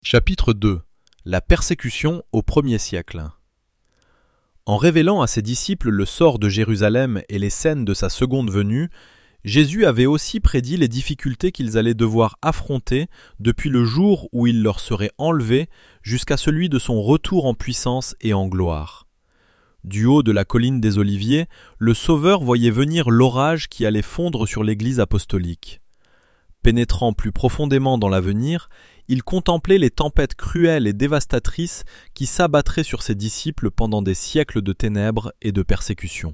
Chapitre 2. La persécution au 1er siècle. En révélant à ses disciples le sort de Jérusalem et les scènes de sa seconde venue, Jésus avait aussi prédit les difficultés qu'ils allaient devoir affronter depuis le jour où il leur serait enlevé jusqu'à celui de son retour en puissance et en gloire. Du haut de la colline des Oliviers, le Sauveur voyait venir l'orage qui allait fondre sur l'Église apostolique. Pénétrant plus profondément dans l'avenir, il contemplait les tempêtes cruelles et dévastatrices qui s'abattraient sur ses disciples pendant des siècles de ténèbres et de persécutions.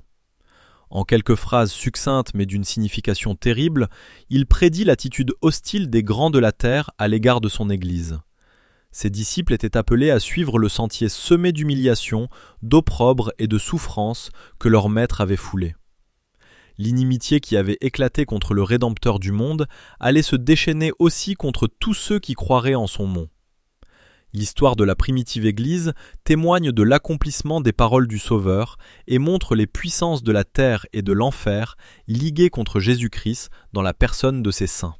En quelques phrases succinctes mais d'une signification terrible, il prédit l'attitude hostile des grands de la terre à l'égard de son Église. Ses disciples étaient appelés à suivre le sentier semé d'humiliations, d'opprobre et de souffrances que leur maître avait foulé. L'inimitié qui avait éclaté contre le Rédempteur du monde allait se déchaîner aussi contre tous ceux qui croiraient en son nom. L'histoire de la primitive Église témoigne de l'accomplissement des paroles du Sauveur et montre les puissances de la terre et de l'enfer liguées contre Jésus-Christ dans la personne de ses saints.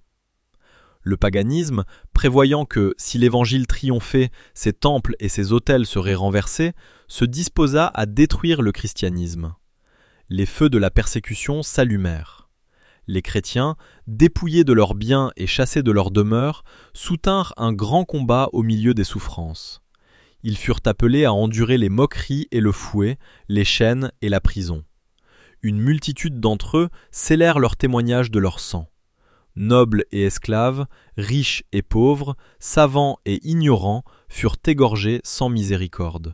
Le paganisme, prévoyant que, si l'Évangile triomphait, ses temples et ses autels seraient renversés, se disposa à détruire le christianisme. Les feux de la persécution s'allumèrent. Les chrétiens, dépouillés de leurs biens et chassés de leurs demeures, soutinrent un grand combat au milieu des souffrances. Ils furent appelés à endurer les moqueries et le fouet, les chaînes et la prison. Une multitude d'entre eux scellèrent leur témoignage de leur sang. Nobles et esclaves, riches et pauvres, savants et ignorants furent égorgés sans miséricorde.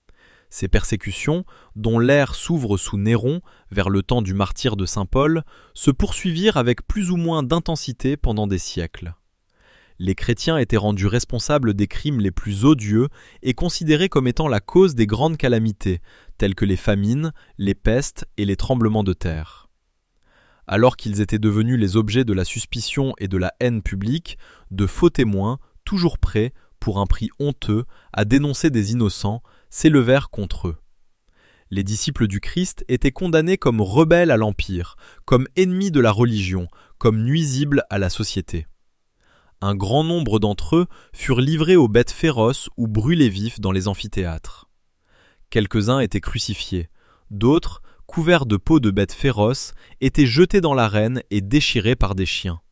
Ces persécutions, dont l'ère s'ouvre sous Néron, vers le temps du martyre de saint Paul, se poursuivirent avec plus ou moins d'intensité pendant des siècles. Les chrétiens étaient rendus responsables des crimes les plus odieux et considérés comme étant la cause des grandes calamités, telles que les famines, les pestes et les tremblements de terre. Alors qu'ils étaient devenus les objets de la suspicion et de la haine publique, de faux témoins, toujours prêts, pour un prix honteux, à dénoncer des innocents, s'élevèrent contre eux. Les disciples du Christ étaient condamnés comme rebelles à l'Empire, comme ennemis de la religion, comme nuisibles à la société. Un grand nombre d'entre eux furent livrés aux bêtes féroces ou brûlés vifs dans les amphithéâtres. Quelques-uns étaient crucifiés, d'autres, couverts de peaux de bêtes féroces, étaient jetés dans l'arène et déchirés par des chiens.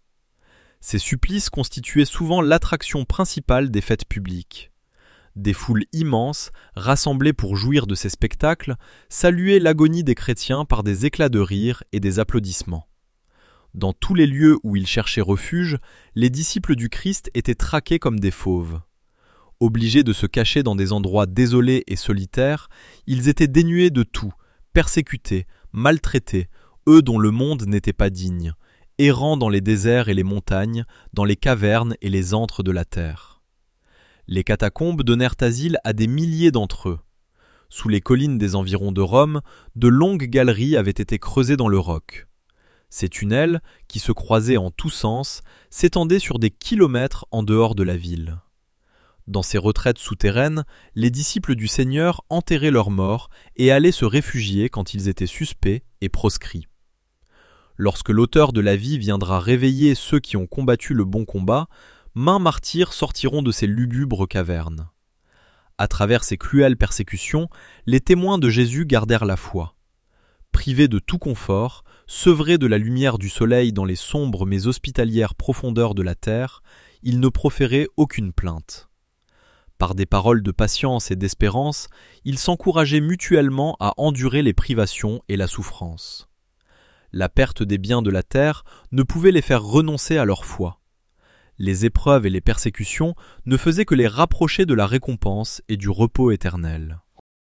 Ces supplices constituaient souvent l'attraction principale des fêtes publiques. Des foules immenses, rassemblées pour jouir de ces spectacles, saluaient l'agonie des chrétiens par des éclats de rire et des applaudissements. Dans tous les lieux où ils cherchaient refuge, les disciples du Christ étaient traqués comme des fauves. Obligés de se cacher dans des endroits désolés et solitaires, ils étaient dénués de tout, persécutés, maltraités, eux dont le monde n'était pas digne, errant dans les déserts et les montagnes, dans les cavernes et les antres de la terre. Les catacombes donnèrent asile à des milliers d'entre eux. Sous les collines des environs de Rome, de longues galeries avaient été creusées dans le roc. Ces tunnels, qui se croisaient en tous sens, s'étendaient sur des kilomètres en dehors de la ville. Dans ces retraites souterraines, les disciples du Seigneur enterraient leurs morts et allaient se réfugier quand ils étaient suspects et proscrits. Lorsque l'auteur de la vie viendra réveiller ceux qui ont combattu le bon combat, maints martyrs sortiront de ces lugubres cavernes. À travers ces cruelles persécutions, les témoins de Jésus gardèrent la foi. Privés de tout confort, sevrés de la lumière du soleil dans les sombres mais hospitalières profondeurs de la terre, ils ne proféraient aucune plainte. Par des paroles de patience et d'espérance, ils s'encourageaient mutuellement à endurer les privations et la souffrance. La perte des biens de la terre ne pouvait les faire renoncer à leur foi. Les épreuves et les persécutions ne faisaient que les rapprocher de la récompense et du repos éternel.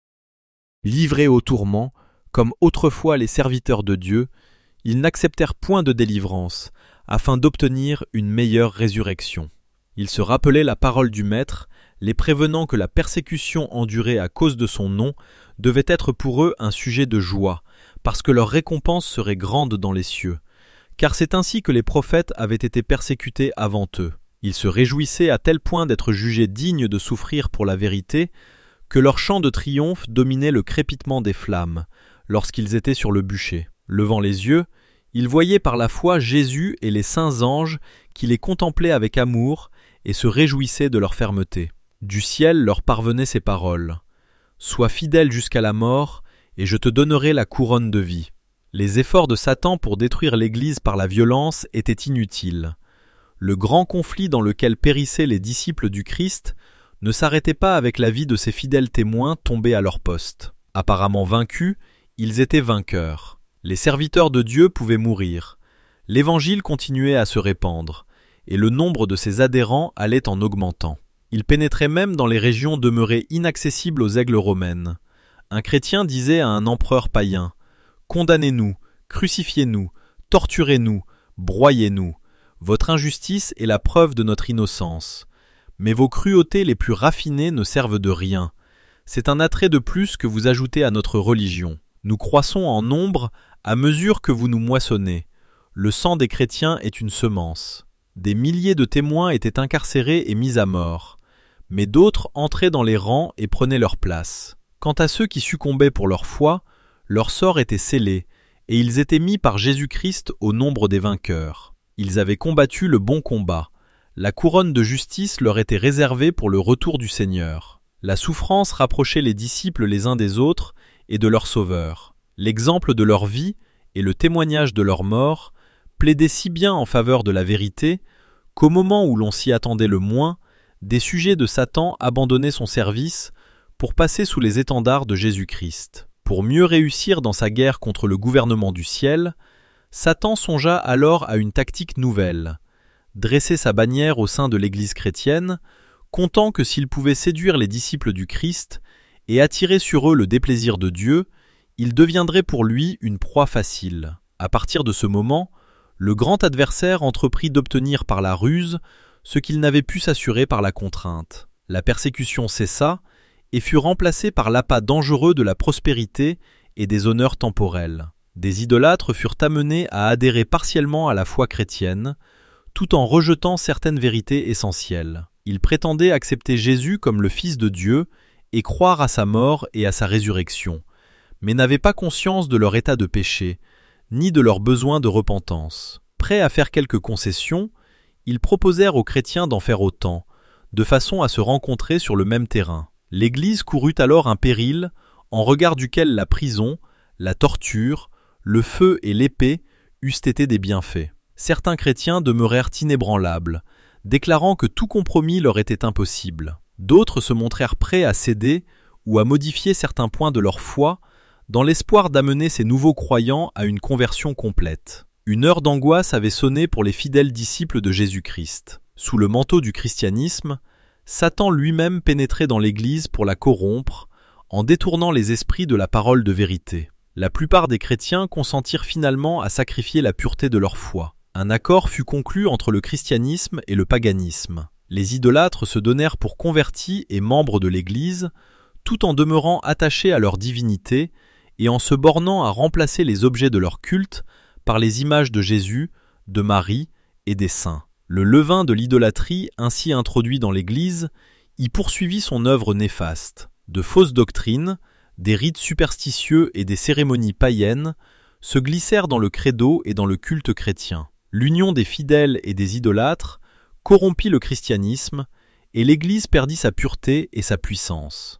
Livrés aux tourments, comme autrefois les serviteurs de Dieu, ils n'acceptèrent point de délivrance, afin d'obtenir une meilleure résurrection. Ils se rappelaient la parole du Maître, les prévenant que la persécution endurée à cause de son nom devait être pour eux un sujet de joie, parce que leur récompense serait grande dans les cieux. Car c'est ainsi que les prophètes avaient été persécutés avant eux. Ils se réjouissaient à tel point d'être jugés dignes de souffrir pour la vérité, que leur chant de triomphe dominait le crépitement des flammes, lorsqu'ils étaient sur le bûcher. Levant les yeux, ils voyaient par la foi Jésus et les saints anges qui les contemplaient avec amour et se réjouissaient de leur fermeté. Du ciel leur parvenaient ces paroles. « Sois fidèle jusqu'à la mort, et je te donnerai la couronne de vie. » Les efforts de Satan pour détruire l'Église par la violence étaient inutiles. Le grand conflit dans lequel périssaient les disciples du Christ ne s'arrêtait pas avec la vie de ces fidèles témoins tombés à leur poste. Apparemment vaincus, ils étaient vainqueurs. Les serviteurs de Dieu pouvaient mourir. L'Évangile continuait à se répandre, et le nombre de ses adhérents allait en augmentant. Il pénétrait même dans les régions demeurées inaccessibles aux aigles romaines. Un chrétien disait à un empereur païen « Condamnez-nous, crucifiez-nous, torturez-nous, broyez-nous. Votre injustice est la preuve de notre innocence. Mais vos cruautés les plus raffinées ne servent de rien. C'est un attrait de plus que vous ajoutez à notre religion. Nous croissons en nombre à mesure que vous nous moissonnez. Le sang des chrétiens est une semence. » Des milliers de témoins étaient incarcérés et mis à mort. Mais d'autres entraient dans les rangs et prenaient leur place. Quant à ceux qui succombaient pour leur foi, leur sort était scellé, et ils étaient mis par Jésus-Christ au nombre des vainqueurs. Ils avaient combattu le bon combat. La couronne de justice leur était réservée pour le retour du Seigneur. La souffrance rapprochait les disciples les uns des autres et de leur Sauveur. L'exemple de leur vie et le témoignage de leur mort plaidaient si bien en faveur de la vérité qu'au moment où l'on s'y attendait le moins, des sujets de Satan abandonnaient son service pour passer sous les étendards de Jésus-Christ. Pour mieux réussir dans sa guerre contre le gouvernement du ciel, Satan songea alors à une tactique nouvelle, dresser sa bannière au sein de l'Église chrétienne, comptant que s'il pouvait séduire les disciples du Christ et attirer sur eux le déplaisir de Dieu, il deviendrait pour lui une proie facile. À partir de ce moment, le grand adversaire entreprit d'obtenir par la ruse ce qu'il n'avait pu s'assurer par la contrainte. La persécution cessa et fut remplacée par l'appât dangereux de la prospérité et des honneurs temporels. Des idolâtres furent amenés à adhérer partiellement à la foi chrétienne, tout en rejetant certaines vérités essentielles. Ils prétendaient accepter Jésus comme le Fils de Dieu et croire à sa mort et à sa résurrection, mais n'avaient pas conscience de leur état de péché, ni de leur besoin de repentance. Prêts à faire quelques concessions, ils proposèrent aux chrétiens d'en faire autant, de façon à se rencontrer sur le même terrain. L'Église courut alors un péril, en regard duquel la prison, la torture, le feu et l'épée eussent été des bienfaits. Certains chrétiens demeurèrent inébranlables, déclarant que tout compromis leur était impossible. D'autres se montrèrent prêts à céder ou à modifier certains points de leur foi, dans l'espoir d'amener ces nouveaux croyants à une conversion complète. Une heure d'angoisse avait sonné pour les fidèles disciples de Jésus-Christ. Sous le manteau du christianisme, Satan lui-même pénétrait dans l'Église pour la corrompre, en détournant les esprits de la parole de vérité. La plupart des chrétiens consentirent finalement à sacrifier la pureté de leur foi. Un accord fut conclu entre le christianisme et le paganisme. Les idolâtres se donnèrent pour convertis et membres de l'Église, tout en demeurant attachés à leur divinité et en se bornant à remplacer les objets de leur culte par les images de Jésus, de Marie et des saints. Le levain de l'idolâtrie ainsi introduit dans l'Église y poursuivit son œuvre néfaste. De fausses doctrines, des rites superstitieux et des cérémonies païennes se glissèrent dans le credo et dans le culte chrétien. L'union des fidèles et des idolâtres corrompit le christianisme et l'Église perdit sa pureté et sa puissance.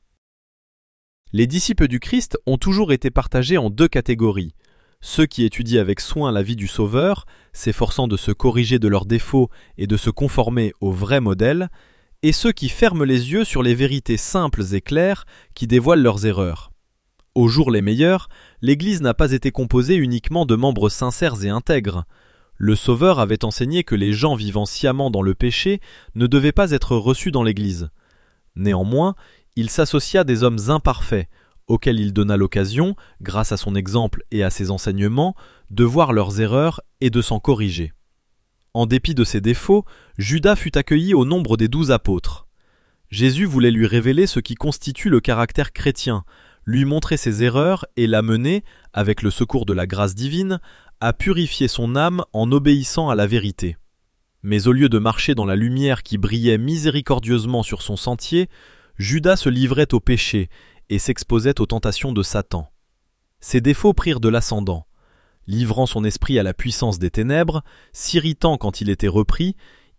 Les disciples du Christ ont toujours été partagés en deux catégories. Ceux qui étudient avec soin la vie du Sauveur, s'efforçant de se corriger de leurs défauts et de se conformer au vrai modèle, et ceux qui ferment les yeux sur les vérités simples et claires qui dévoilent leurs erreurs. Aux jours les meilleurs, l'Église n'a pas été composée uniquement de membres sincères et intègres. Le Sauveur avait enseigné que les gens vivant sciemment dans le péché ne devaient pas être reçus dans l'Église. Néanmoins, il s'associa à des hommes imparfaits, auxquels il donna l'occasion, grâce à son exemple et à ses enseignements, de voir leurs erreurs et de s'en corriger. En dépit de ses défauts, Judas fut accueilli au nombre des 12 apôtres. Jésus voulait lui révéler ce qui constitue le caractère chrétien, lui montrer ses erreurs et l'amener, avec le secours de la grâce divine, à purifier son âme en obéissant à la vérité. Mais au lieu de marcher dans la lumière qui brillait miséricordieusement sur son sentier, Judas se livrait au péché et s'exposait aux tentations de Satan. Ses défauts prirent de l'ascendant. Livrant son esprit à la puissance des ténèbres, s'irritant quand il était repris,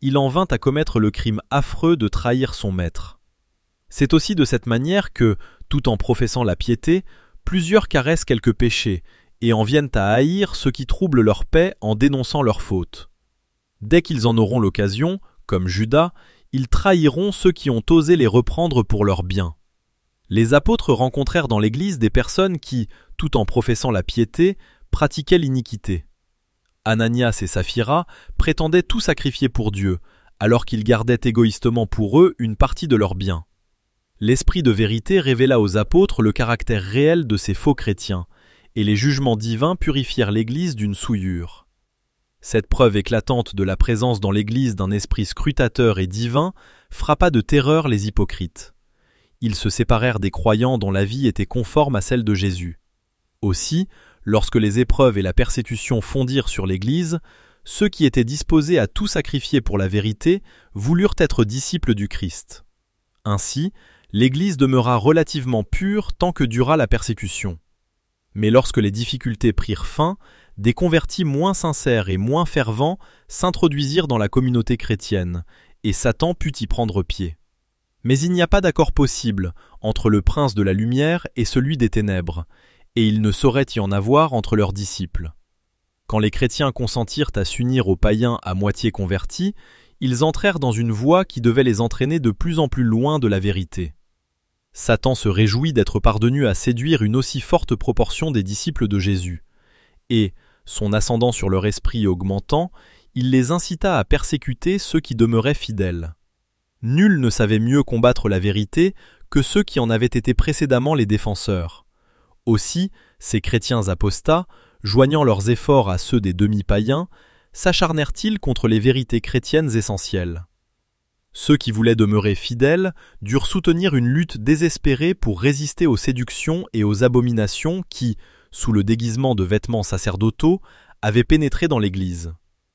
il en vint à commettre le crime affreux de trahir son maître. C'est aussi de cette manière que, tout en professant la piété, plusieurs caressent quelques péchés et en viennent à haïr ceux qui troublent leur paix en dénonçant leurs fautes. Dès qu'ils en auront l'occasion, comme Judas, ils trahiront ceux qui ont osé les reprendre pour leur bien. Les apôtres rencontrèrent dans l'Église des personnes qui, tout en professant la piété, pratiquaient l'iniquité. Ananias et Saphira prétendaient tout sacrifier pour Dieu, alors qu'ils gardaient égoïstement pour eux une partie de leurs biens. L'Esprit de vérité révéla aux apôtres le caractère réel de ces faux chrétiens, et les jugements divins purifièrent l'Église d'une souillure. Cette preuve éclatante de la présence dans l'Église d'un esprit scrutateur et divin frappa de terreur les hypocrites. Ils se séparèrent des croyants dont la vie était conforme à celle de Jésus. Aussi, lorsque les épreuves et la persécution fondirent sur l'Église, ceux qui étaient disposés à tout sacrifier pour la vérité voulurent être disciples du Christ. Ainsi, l'Église demeura relativement pure tant que dura la persécution. Mais lorsque les difficultés prirent fin, des convertis moins sincères et moins fervents s'introduisirent dans la communauté chrétienne, et Satan put y prendre pied. Mais il n'y a pas d'accord possible entre le prince de la lumière et celui des ténèbres, et il ne saurait y en avoir entre leurs disciples. Quand les chrétiens consentirent à s'unir aux païens à moitié convertis, ils entrèrent dans une voie qui devait les entraîner de plus en plus loin de la vérité. Satan se réjouit d'être parvenu à séduire une aussi forte proportion des disciples de Jésus, et, son ascendant sur leur esprit augmentant, il les incita à persécuter ceux qui demeuraient fidèles. Nul ne savait mieux combattre la vérité que ceux qui en avaient été précédemment les défenseurs. Aussi, ces chrétiens apostats, joignant leurs efforts à ceux des demi-païens, s'acharnèrent-ils contre les vérités chrétiennes essentielles. Ceux qui voulaient demeurer fidèles durent soutenir une lutte désespérée pour résister aux séductions et aux abominations qui, sous le déguisement de vêtements sacerdotaux, avaient pénétré dans l'Église.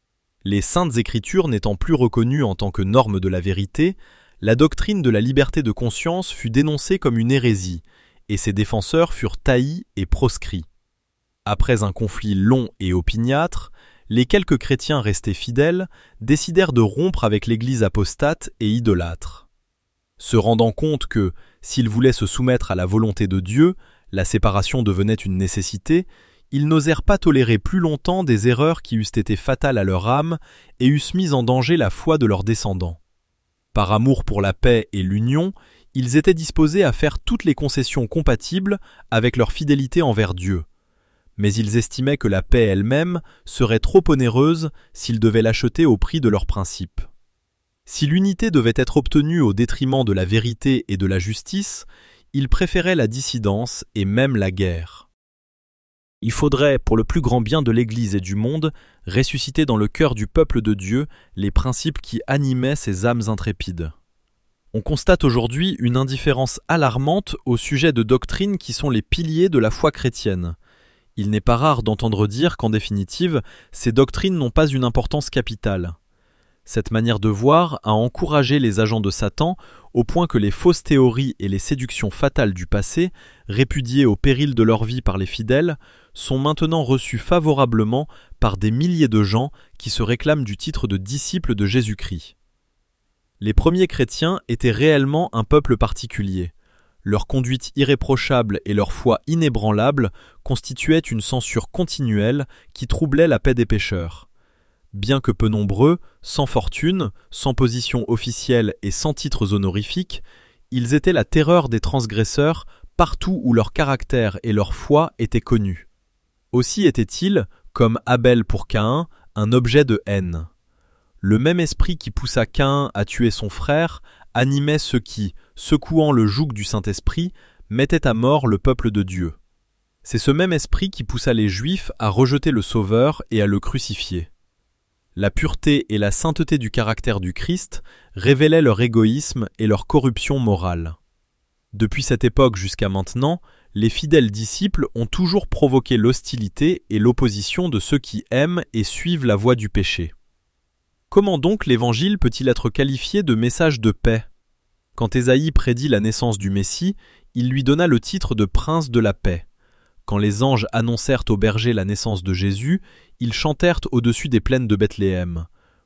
Les saintes écritures n'étant plus reconnues en tant que norme de la vérité, la doctrine de la liberté de conscience fut dénoncée comme une hérésie, et ses défenseurs furent taillis et proscrits. Après un conflit long et opiniâtre, les quelques chrétiens restés fidèles décidèrent de rompre avec l'Église apostate et idolâtre. Se rendant compte que, s'ils voulaient se soumettre à la volonté de Dieu, la séparation devenait une nécessité, ils n'osèrent pas tolérer plus longtemps des erreurs qui eussent été fatales à leur âme et eussent mis en danger la foi de leurs descendants. Par amour pour la paix et l'union, ils étaient disposés à faire toutes les concessions compatibles avec leur fidélité envers Dieu. Mais ils estimaient que la paix elle-même serait trop onéreuse s'ils devaient l'acheter au prix de leurs principes. Si l'unité devait être obtenue au détriment de la vérité et de la justice, ils préféraient la dissidence et même la guerre. Il faudrait, pour le plus grand bien de l'Église et du monde, ressusciter dans le cœur du peuple de Dieu les principes qui animaient ces âmes intrépides. On constate aujourd'hui une indifférence alarmante au sujet de doctrines qui sont les piliers de la foi chrétienne. Il n'est pas rare d'entendre dire qu'en définitive, ces doctrines n'ont pas une importance capitale. Cette manière de voir a encouragé les agents de Satan au point que les fausses théories et les séductions fatales du passé, répudiées au péril de leur vie par les fidèles, sont maintenant reçues favorablement par des milliers de gens qui se réclament du titre de disciples de Jésus-Christ. Les premiers chrétiens étaient réellement un peuple particulier. Leur conduite irréprochable et leur foi inébranlable constituaient une censure continuelle qui troublait la paix des pécheurs. Bien que peu nombreux, sans fortune, sans position officielle et sans titres honorifiques, ils étaient la terreur des transgresseurs partout où leur caractère et leur foi étaient connus. Aussi étaient-ils, comme Abel pour Caïn, un objet de haine. Le même esprit qui poussa Caïn à tuer son frère animait ceux qui, secouant le joug du Saint-Esprit, mettaient à mort le peuple de Dieu. C'est ce même esprit qui poussa les Juifs à rejeter le Sauveur et à le crucifier. La pureté et la sainteté du caractère du Christ révélaient leur égoïsme et leur corruption morale. Depuis cette époque jusqu'à maintenant, les fidèles disciples ont toujours provoqué l'hostilité et l'opposition de ceux qui aiment et suivent la voie du péché. Comment donc l'Évangile peut-il être qualifié de message de paix ? Quand Ésaïe prédit la naissance du Messie, il lui donna le titre de prince de la paix. Quand les anges annoncèrent aux bergers la naissance de Jésus, ils chantèrent au-dessus des plaines de Bethléem.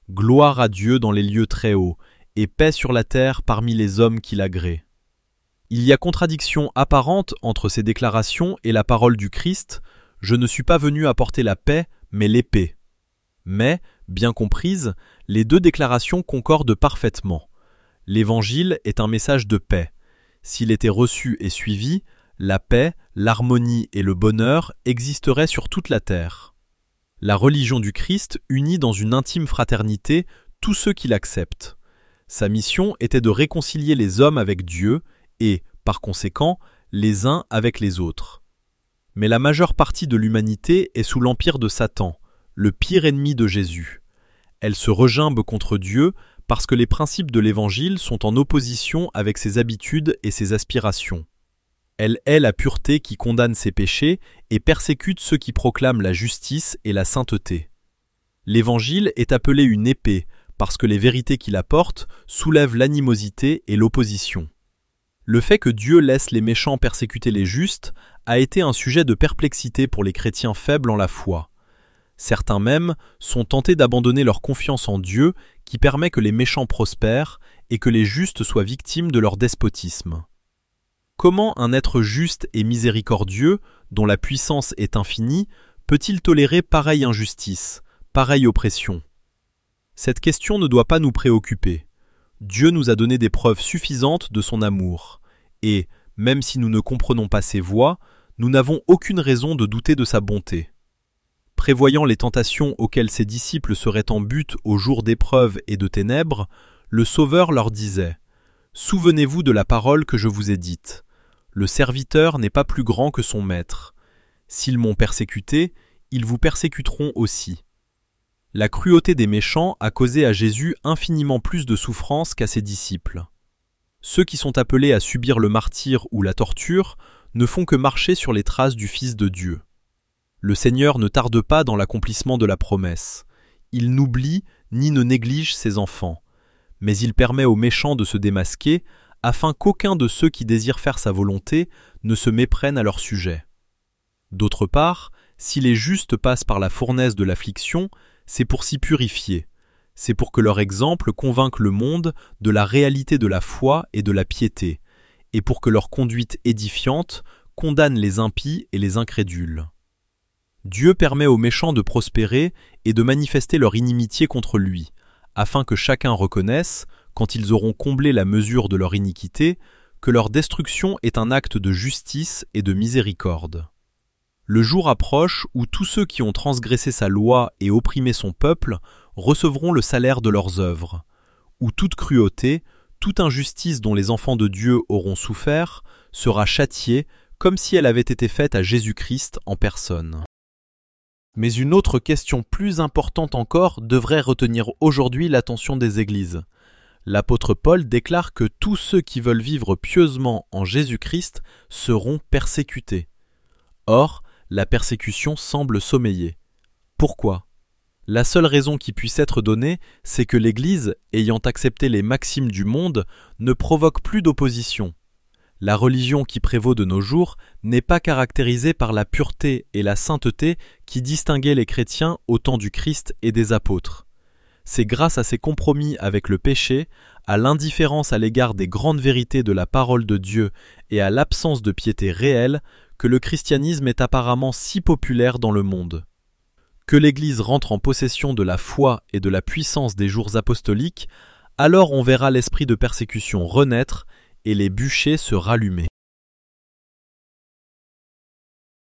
gloire à Dieu dans les lieux très hauts, et paix sur la terre parmi les hommes qui l'agréent. Il y a contradiction apparente entre ces déclarations et la parole du Christ « Je ne suis pas venu apporter la paix, mais l'épée ». Mais, bien comprises, les deux déclarations concordent parfaitement. L'Évangile est un message de paix. S'il était reçu et suivi, la paix, l'harmonie et le bonheur existeraient sur toute la terre. La religion du Christ unit dans une intime fraternité tous ceux qui l'acceptent. Sa mission était de réconcilier les hommes avec Dieu et, par conséquent, les uns avec les autres. Mais la majeure partie de l'humanité est sous l'empire de Satan, le pire ennemi de Jésus. Elle se regimbe contre Dieu parce que les principes de l'Évangile sont en opposition avec ses habitudes et ses aspirations. Elle hait la pureté qui condamne ses péchés et persécute ceux qui proclament la justice et la sainteté. L'Évangile est appelé une épée parce que les vérités qu'il apporte soulèvent l'animosité et l'opposition. Le fait que Dieu laisse les méchants persécuter les justes a été un sujet de perplexité pour les chrétiens faibles en la foi. Certains même sont tentés d'abandonner leur confiance en Dieu qui permet que les méchants prospèrent et que les justes soient victimes de leur despotisme. Comment un être juste et miséricordieux, dont la puissance est infinie, peut-il tolérer pareille injustice, pareille oppression ? Cette question ne doit pas nous préoccuper. Dieu nous a donné des preuves suffisantes de son amour, et, même si nous ne comprenons pas ses voies, nous n'avons aucune raison de douter de sa bonté. Prévoyant les tentations auxquelles ses disciples seraient en butte au jour d'épreuves et de ténèbres, le Sauveur leur disait « Souvenez-vous de la parole que je vous ai dite. Le serviteur n'est pas plus grand que son maître. S'ils m'ont persécuté, ils vous persécuteront aussi. » La cruauté des méchants a causé à Jésus infiniment plus de souffrance qu'à ses disciples. Ceux qui sont appelés à subir le martyre ou la torture ne font que marcher sur les traces du Fils de Dieu. Le Seigneur ne tarde pas dans l'accomplissement de la promesse. Il n'oublie ni ne néglige ses enfants, mais il permet aux méchants de se démasquer afin qu'aucun de ceux qui désirent faire sa volonté ne se méprenne à leur sujet. D'autre part, si les justes passent par la fournaise de l'affliction, c'est pour s'y purifier. C'est pour que leur exemple convainque le monde de la réalité de la foi et de la piété, et pour que leur conduite édifiante condamne les impies et les incrédules. Dieu permet aux méchants de prospérer et de manifester leur inimitié contre lui, afin que chacun reconnaisse, quand ils auront comblé la mesure de leur iniquité, que leur destruction est un acte de justice et de miséricorde. Le jour approche où tous ceux qui ont transgressé sa loi et opprimé son peuple recevront le salaire de leurs œuvres, où toute cruauté, toute injustice dont les enfants de Dieu auront souffert sera châtiée comme si elle avait été faite à Jésus-Christ en personne. Mais une autre question plus importante encore devrait retenir aujourd'hui l'attention des églises. L'apôtre Paul déclare que tous ceux qui veulent vivre pieusement en Jésus-Christ seront persécutés. Or, la persécution semble sommeiller. Pourquoi ? La seule raison qui puisse être donnée, c'est que l'Église, ayant accepté les maximes du monde, ne provoque plus d'opposition. La religion qui prévaut de nos jours n'est pas caractérisée par la pureté et la sainteté qui distinguaient les chrétiens au temps du Christ et des apôtres. C'est grâce à ses compromis avec le péché, à l'indifférence à l'égard des grandes vérités de la parole de Dieu et à l'absence de piété réelle que le christianisme est apparemment si populaire dans le monde. Que l'Église rentre en possession de la foi et de la puissance des jours apostoliques, alors on verra l'esprit de persécution renaître et les bûchers se rallumer.